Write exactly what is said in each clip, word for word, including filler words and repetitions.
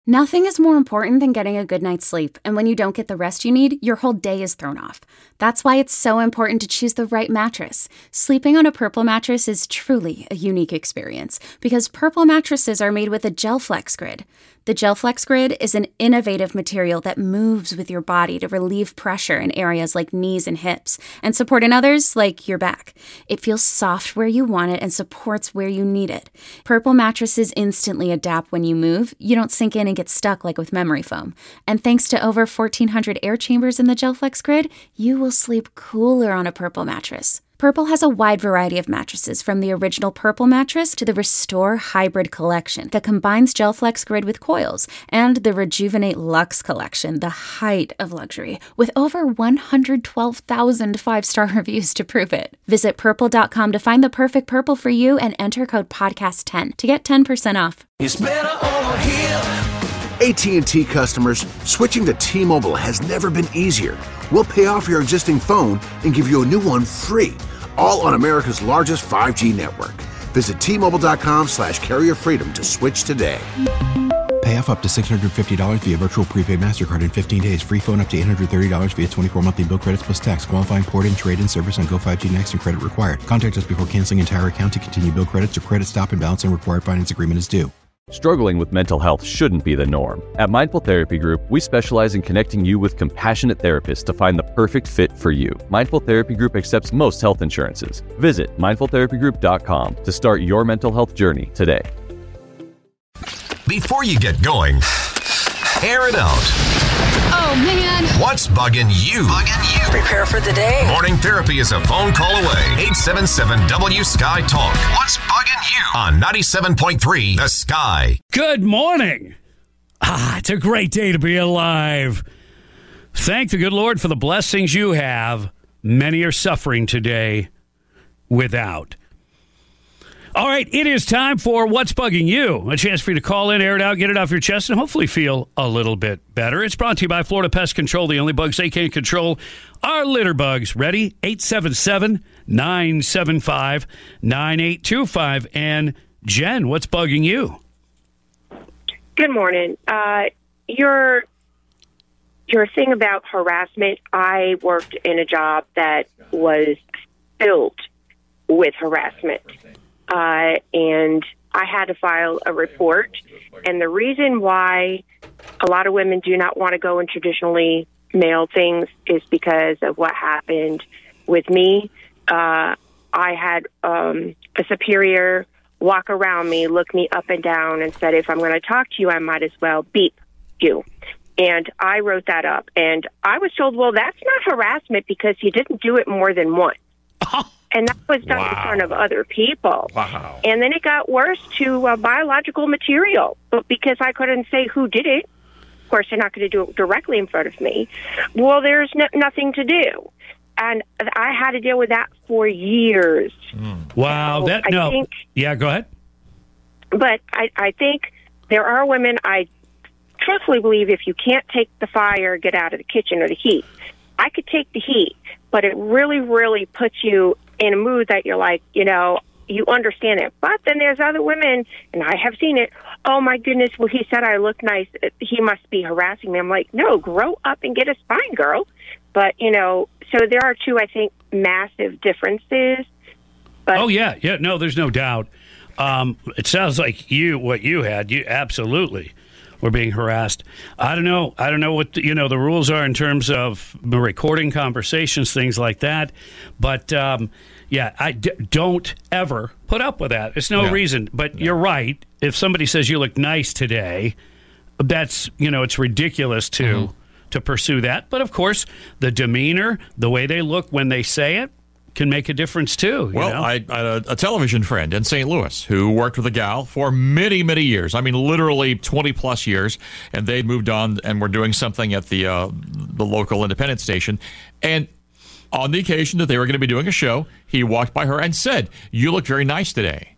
Nothing is more important than getting a good night's sleep, and when you don't get the rest you need, your whole day is thrown off. That's why it's so important to choose the right mattress. Sleeping on a Purple mattress is truly a unique experience, because Purple mattresses are made with a GelFlex Grid. The GelFlex Grid is an innovative material that moves with your body to relieve pressure in areas like knees and hips, and support in others like your back. It feels soft where you want it and supports where you need it. Purple mattresses instantly adapt when you move. You don't sink in and get stuck like with memory foam. And thanks to over fourteen hundred air chambers in the GelFlex Grid, you will sleep cooler on a Purple mattress. Purple has a wide variety of mattresses, from the original Purple mattress to the Restore Hybrid collection that combines GelFlex Grid with coils, and the Rejuvenate Luxe collection, the height of luxury, with over one hundred twelve thousand five-star reviews to prove it. Visit purple dot com to find the perfect Purple for you and enter code podcast ten to get ten percent off. It's better over here. A T and T customers, switching to T-Mobile has never been easier. We'll pay off your existing phone and give you a new one free, all on America's largest five G network. Visit T Mobile dot com slash carrier freedom to switch today. Pay off up to six hundred fifty dollars via virtual prepaid MasterCard in fifteen days. Free phone up to eight hundred thirty dollars via twenty-four monthly bill credits plus tax. Qualifying port-in, trade-in service on Go five G Next and credit required. Contact us before canceling entire account to continue bill credits or credit stop and balance and required finance agreement is due. Struggling with mental health shouldn't be the norm. At Mindful Therapy Group, we specialize in connecting you with compassionate therapists to find the perfect fit for you. Mindful Therapy Group accepts most health insurances. Visit mindful therapy group dot com to start your mental health journey today. Before you get going, air it out. Oh, man. What's bugging you? Bugging you. Prepare for the day. Morning Therapy is a phone call away. eight seven seven W Sky Talk. What's bugging you? On ninety-seven point three The Sky. Good morning. Ah, it's a great day to be alive. Thank the good Lord for the blessings you have. Many are suffering today without. All right, it is time for What's Bugging You. A chance for you to call in, air it out, get it off your chest, and hopefully feel a little bit better. It's brought to you by Florida Pest Control. The only bugs they can't control are litter bugs. Ready? eight seven seven, nine seven five, nine eight two five. And Jen, what's bugging you? Good morning. Uh, your your thing about harassment, I worked in a job that was filled with harassment. Uh, and I had to file a report. And the reason why a lot of women do not want to go in traditionally male things is because of what happened with me. Uh, I had um, a superior walk around me, look me up and down, and said, if I'm going to talk to you, I might as well beep you. And I wrote that up. And I was told, well, that's not harassment because you didn't do it more than once. And that was done wow. in front of other people. Wow. And then it got worse to uh, biological material. But because I couldn't say who did it, of course, they're not going to do it directly in front of me. Well, there's no, nothing to do. And I had to deal with that for years. Mm. Wow. So that I no. think, yeah, go ahead. But I, I think there are women, I truthfully believe if you can't take the fire, get out of the kitchen or the heat. I could take the heat, but it really, really puts you in a mood that you're like, you know, you understand it. But then there's other women, and I have seen it, oh, my goodness, well, he said I look nice. He must be harassing me. I'm like, no, grow up and get a spine, girl. But, you know, so there are two, I think, massive differences. But oh, yeah. Yeah, no, there's no doubt. Um, it sounds like you, what you had, you absolutely were being harassed. I don't know. I don't know what, the, you know, the rules are in terms of recording conversations, things like that. But, um, yeah, I d- don't ever put up with that. It's no yeah. reason. But yeah. you're right. If somebody says you look nice today, that's, you know, it's ridiculous to mm-hmm. to pursue that. But, of course, the demeanor, the way they look when they say it, can make a difference, too. You well, know? I, I had a, a television friend in Saint Louis who worked with a gal for many, many years. I mean, literally twenty-plus years. And they'd moved on and were doing something at the uh, the local independent station. And on the occasion that they were going to be doing a show, he walked by her and said, "You look very nice today."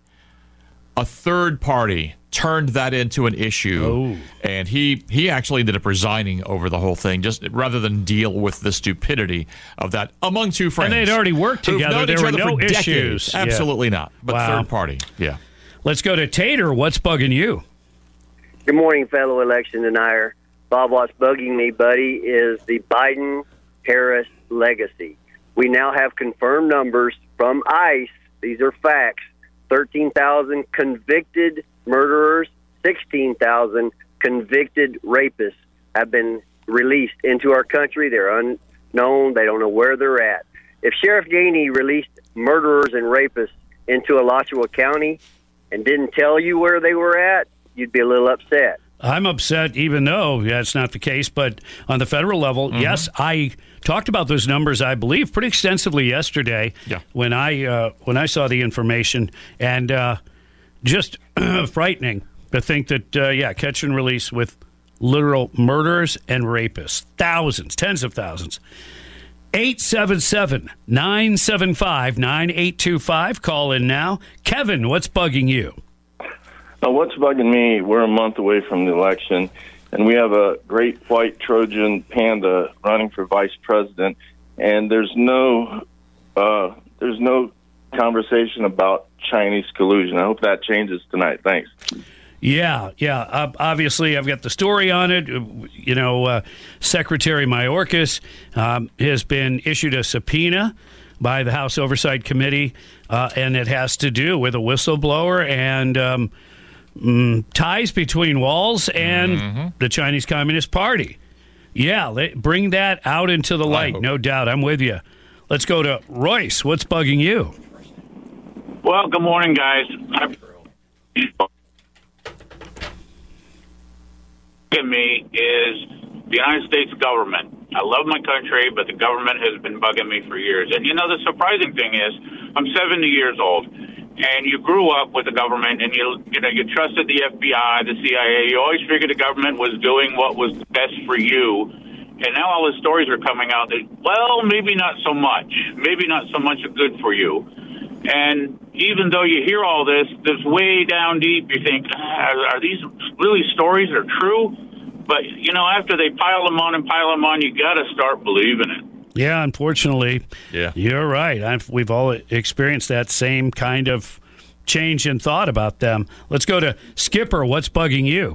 A third party turned that into an issue, oh. and he he actually ended up resigning over the whole thing, just rather than deal with the stupidity of that among two friends. And they'd already worked together. There were no issues. Decades. Absolutely yeah. not. But wow. third party, yeah. Let's go to Tater. What's bugging you? Good morning, fellow election denier. Bob, what's bugging me, buddy, is the Biden-Harris legacy. We now have confirmed numbers from ICE. These are facts. thirteen thousand convicted murderers, sixteen thousand convicted rapists have been released into our country. They're unknown. They don't know where they're at. If Sheriff Gainey released murderers and rapists into Alachua County and didn't tell you where they were at, you'd be a little upset. I'm upset, even though that's not the case. But on the federal level, mm-hmm. yes, I talked about those numbers, I believe, pretty extensively yesterday yeah. when I uh, when I saw the information, and uh, just frightening to think that, uh, yeah, catch and release with literal murderers and rapists, thousands, tens of thousands. eight seven seven, nine seven five, nine eight two five. Call in now. Kevin, what's bugging you? Uh, what's bugging me, we're a month away from the election, and we have a great white Trojan panda running for vice president, and there's no uh, there's no conversation about Chinese collusion. I hope that changes tonight. Thanks. Yeah, yeah. Uh, obviously, I've got the story on it. You know, uh, Secretary Mayorkas um, has been issued a subpoena by the House Oversight Committee, uh, and it has to do with a whistleblower and um, mm, ties between Walz and mm-hmm. the Chinese Communist Party. Yeah, let, bring that out into the light, no doubt. I'm with you. Let's go to Royce. What's bugging you? Well, good morning, guys. I'm me is the United States government. I love my country, but the government has been bugging me for years. And, you know, the surprising thing is I'm seventy years old, and you grew up with the government, and, you you know, you trusted the F B I, the C I A. You always figured the government was doing what was best for you. And now all the stories are coming out that, well, maybe not so much. Maybe not so much good for you. And even though you hear all this, this way down deep, you think, are, are these really stories that are true? But, you know, after they pile them on and pile them on, you got to start believing it. Yeah, unfortunately, yeah, you're right. I've, we've all experienced that same kind of change in thought about them. Let's go to Skipper. What's bugging you?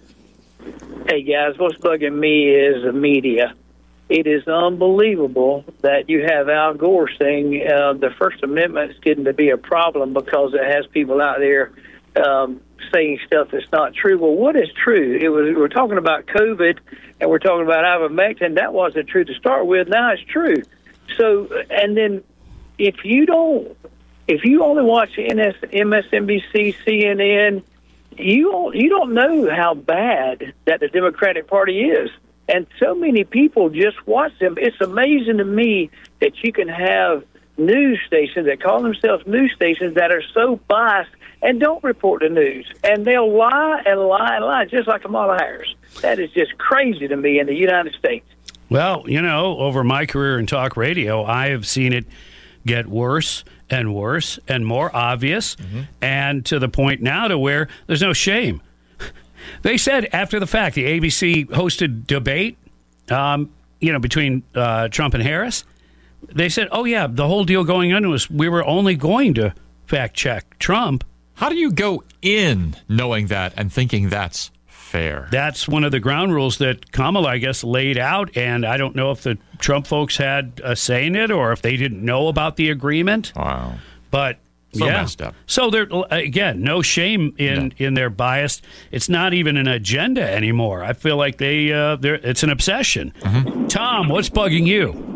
Hey, guys, what's bugging me is the media. It is unbelievable that you have Al Gore saying uh, the First Amendment is getting to be a problem because it has people out there um, saying stuff that's not true. Well, what is true? It was we're talking about COVID and we're talking about ivermectin. That wasn't true to start with. Now it's true. So, and then if you don't, if you only watch M S N B C, C N N, you don't, you don't know how bad that the Democratic Party is. And so many people just watch them. It's amazing to me that you can have news stations that call themselves news stations that are so biased and don't report the news. And they'll lie and lie and lie, just like Kamala Harris. That is just crazy to me in the United States. Well, you know, over my career in talk radio, I have seen it get worse and worse and more obvious, mm-hmm. and to the point now to where there's no shame. They said after the fact, the A B C hosted debate, um, you know, between uh, Trump and Harris. They said, oh, yeah, the whole deal going on was we were only going to fact check Trump. How do you go in knowing that and thinking that's fair? That's one of the ground rules that Kamala, I guess, laid out. And I don't know if the Trump folks had a say in it or if they didn't know about the agreement. Wow. But So yeah. messed up. So there again, no shame in, no. in their bias. It's not even an agenda anymore. I feel like they uh, it's an obsession. Mm-hmm. Tom, what's bugging you?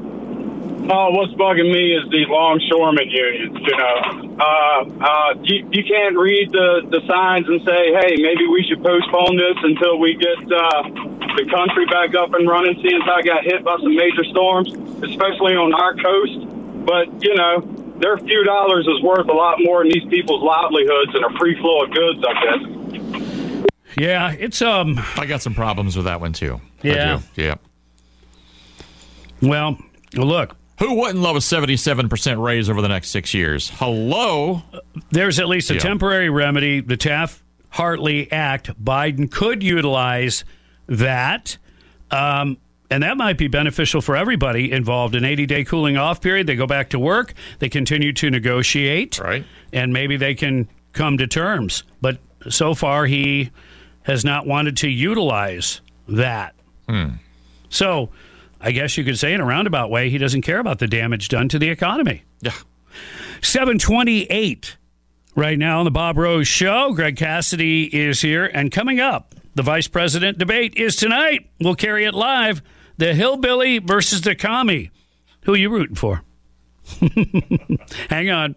Oh, what's bugging me is the longshoremen unions. You know, uh, uh, you, you can't read the, the signs and say, hey, maybe we should postpone this until we get uh, the country back up and running, seeing as I got hit by some major storms, especially on our coast. But, you know, their few dollars is worth a lot more than these people's livelihoods and a free flow of goods, I guess. Yeah, it's um. I got some problems with that one too. Yeah, yeah. Well, look. Who wouldn't love a seventy-seven percent raise over the next six years? Hello. There's at least a yeah. temporary remedy. The Taft-Hartley Act. Biden could utilize that. Um. And that might be beneficial for everybody involved. An eighty-day cooling off period. They go back to work. They continue to negotiate. Right. And maybe they can come to terms. But so far, he has not wanted to utilize that. Hmm. So I guess you could say in a roundabout way, he doesn't care about the damage done to the economy. Yeah. seven twenty-eight right now on the Bob Rose Show. Greg Cassidy is here. And coming up, the vice president debate is tonight. We'll carry it live. The hillbilly versus the commie. Who are you rooting for? Hang on.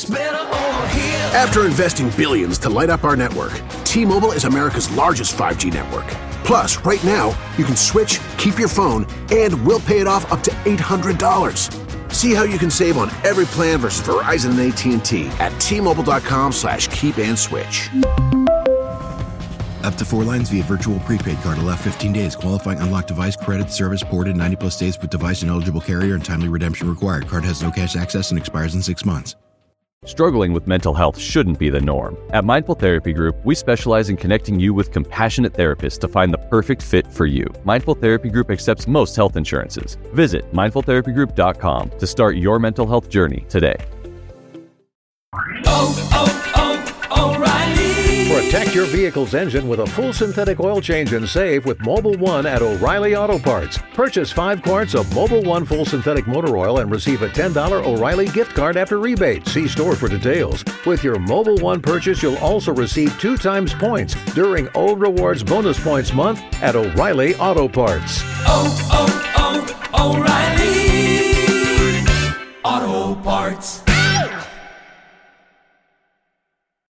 After investing billions to light up our network, T-Mobile is America's largest five G network. Plus, right now, you can switch, keep your phone, and we'll pay it off up to eight hundred dollars. See how you can save on every plan versus Verizon and A T and T at T-Mobile.com slash keep and switch. Up to four lines via virtual prepaid card. Allow fifteen days. Qualifying unlocked device credit service ported ninety plus days with device and eligible carrier and timely redemption required. Card has no cash access and expires in six months. Struggling with mental health shouldn't be the norm. At Mindful Therapy Group, we specialize in connecting you with compassionate therapists to find the perfect fit for you. Mindful Therapy Group accepts most health insurances. Visit mindful therapy group dot com to start your mental health journey today. Oh, oh, oh, O'Reilly. Protect your vehicle's engine with a full synthetic oil change and save with Mobil one at O'Reilly Auto Parts. Purchase five quarts of Mobil one full synthetic motor oil and receive a ten dollars O'Reilly gift card after rebate. See store for details. With your Mobil one purchase, you'll also receive two times points during O Rewards Bonus Points Month at O'Reilly Auto Parts. Oh, oh, oh, O'Reilly Auto Parts.